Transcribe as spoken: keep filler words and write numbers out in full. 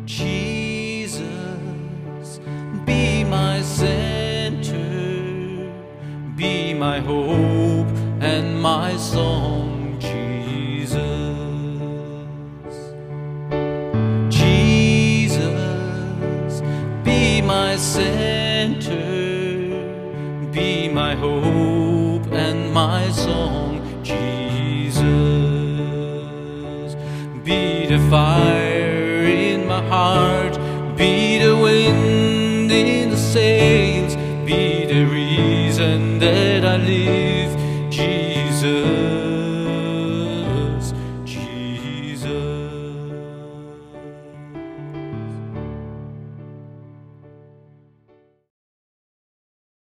Jesus, be my center, be my hope and my song, Jesus. Jesus, be my center, be my hope and my song, Jesus. Be the fire in my heart, be the wind in the sails, be the reason that I live.